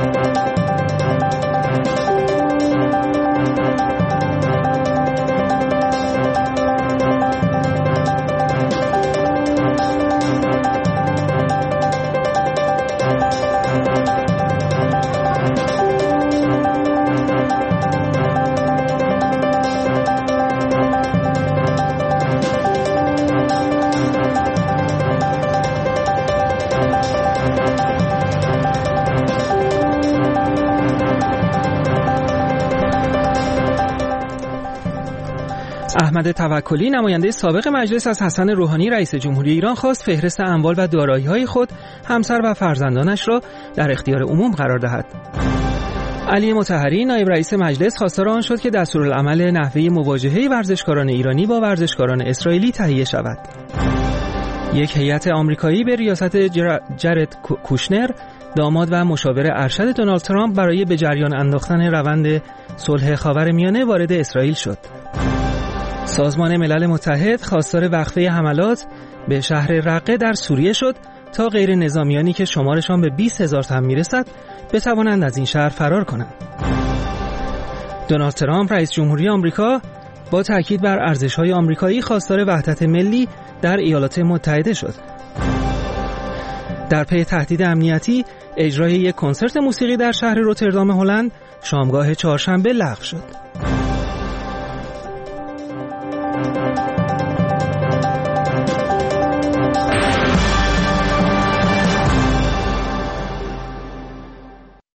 احمد توکلی نماینده سابق مجلس از حسن روحانی رئیس جمهوری ایران خواست فهرست اموال و دارایی‌های خود، همسر و فرزندانش را در اختیار عموم قرار دهد. علی مطهری نایب رئیس مجلس خواستار آن شد که دستورالعمل نحوه مواجهه ورزشکاران ایرانی با ورزشکاران اسرائیلی تهیه شود. یک هیئت آمریکایی به ریاست جرد کوشنر، داماد و مشاور ارشد دونالد ترامپ، برای به جریان انداختن روند صلح خاورمیانه وارد اسرائیل شد. سازمان ملل متحد خواستار وقفه حملات به شهر رقه در سوریه شد تا غیر نظامیانی که شمارشان به 20,000 تن میرسد بتوانند از این شهر فرار کنند. دونالد ترامپ رئیس جمهوری آمریکا با تاکید بر ارزش‌های آمریکایی خواستار وحدت ملی در ایالات متحده شد. در پی تهدید امنیتی، اجرای یک کنسرت موسیقی در شهر روتردام هلند شامگاه چهارشنبه لغو شد.